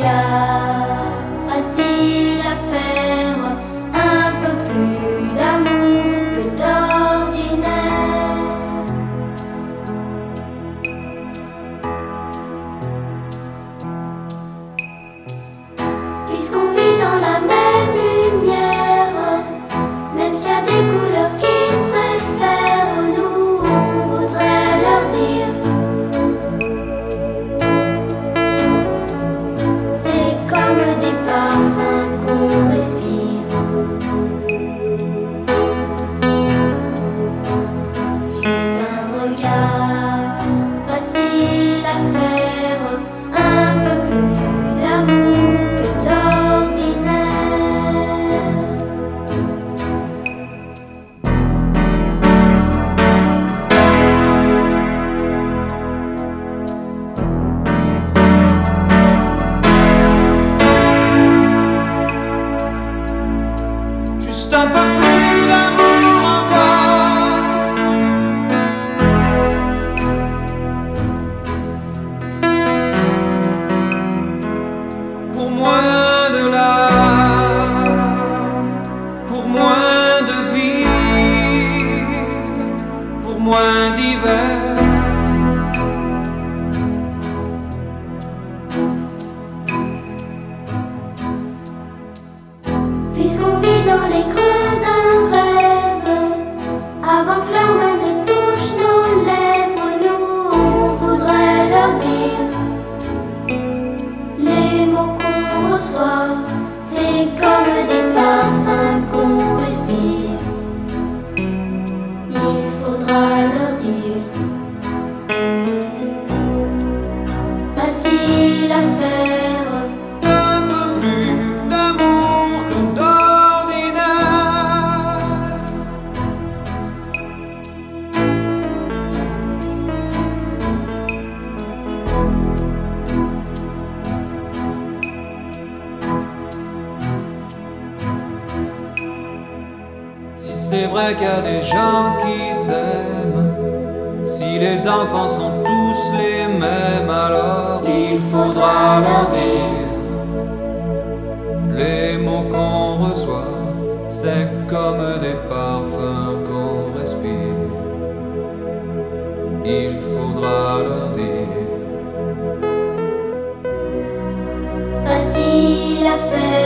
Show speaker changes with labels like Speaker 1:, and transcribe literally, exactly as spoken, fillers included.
Speaker 1: regard, facile à faire, un peu plus d'amour que d'ordinaire. Puisqu'on vit dans la même lumière, même s'il y a des couleurs qu'ils préfèrent, nous on voudrait leur dire: c'est comme des parfums qu'on respire. Juste un regard, facile à faire, un peu plus d'amour que d'ordinaire.
Speaker 2: Juste un peu plus d'amour encore. Pour moins de larmes, pour moins de vide, pour moins d'hiver.
Speaker 1: Puisqu'on vit dans les creux d'un rêve, avant que leurs mains ne touchent nos lèvres, nous on voudrait leur dire: les mots qu'on reçoit, c'est comme des parfums qu'on respire. Il faudra leur dire: facile à faire,
Speaker 2: Un peu plus d'amour que d'ordinaire. Si c'est vrai qu'il y a des gens qui s'aiment, si les enfants sont tous les mêmes, alors il faudra leur dire: les mots qu'on reçoit, c'est comme des parfums qu'on respire. Il faudra leur dire:
Speaker 1: facile à faire.